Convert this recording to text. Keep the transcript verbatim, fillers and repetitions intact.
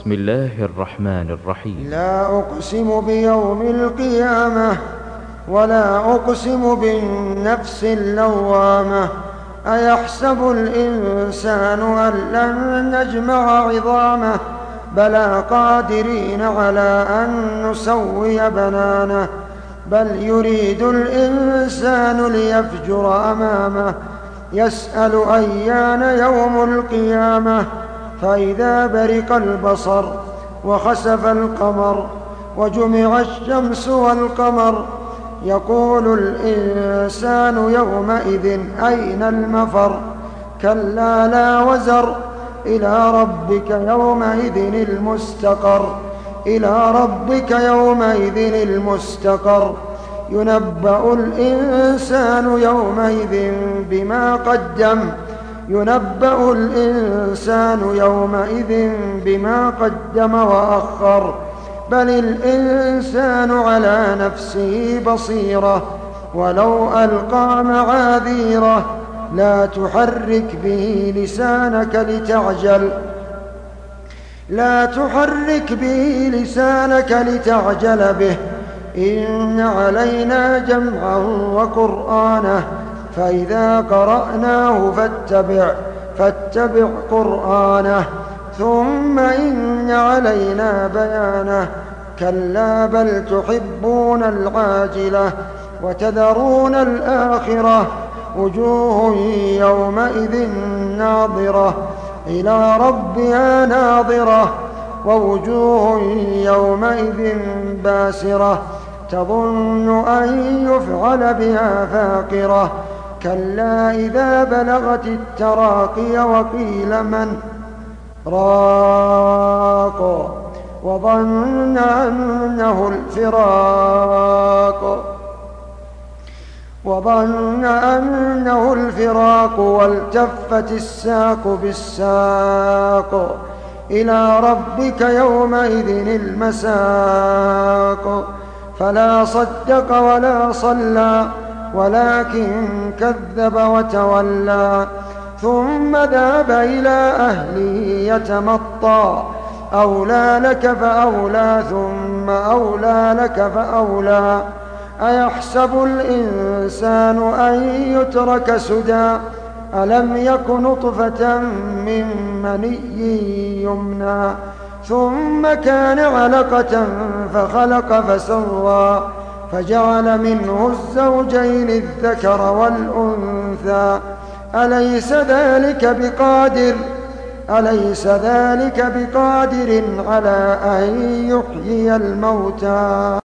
بسم الله الرحمن الرحيم. لا أقسم بيوم القيامة ولا أقسم بالنفس اللوامة. أيحسب الإنسان أن لن نجمع عظامه بلى قادرين على أن نسوي بنانه بل يريد الإنسان ليفجر أمامه يسأل أيان يوم القيامة فإذا برق البصر وخسف القمر وجمع الشمس والقمر يقول الإنسان يومئذ أين المفر كلا لا وزر إلى ربك يومئذ المستقر إلى ربك يومئذ المستقر ينبأ الإنسان يومئذ بما قدم ينبأ الإنسان يومئذ بما قدم وأخر بل الإنسان على نفسه بصيرة ولو ألقى معاذيره لا تحرك به لسانك لتعجل لا تحرك به لسانك لتعجل به إن علينا جمعه وقرآنه فإذا قرأناه فاتبع فاتبع قرآنه ثم إن علينا بيانه كلا بل تحبون العاجلة وتذرون الآخرة وجوه يومئذ ناظرة إلى ربها ناظرة ووجوه يومئذ باسرة تظن أن يفعل بها فاقرة كلا إذا بلغت التراقي وقيل من راق وظن أنه الفراق وظن أنه الفراق والتفت الساق بالساق إلى ربك يومئذ المساق فلا صدق ولا صلى ولكن كذب وتولى ثم ذهب إلى أهله يتمطى أولى لك فأولى ثم أولى لك فأولى أيحسب الإنسان أن يترك سدى ألم يك نطفة من مني يمنى ثم كان علقة فخلق فسوى فجعل منه الزوجين الذكر والأنثى أليس ذلك بقادر أليس ذلك بقادر على أن يحيي الموتى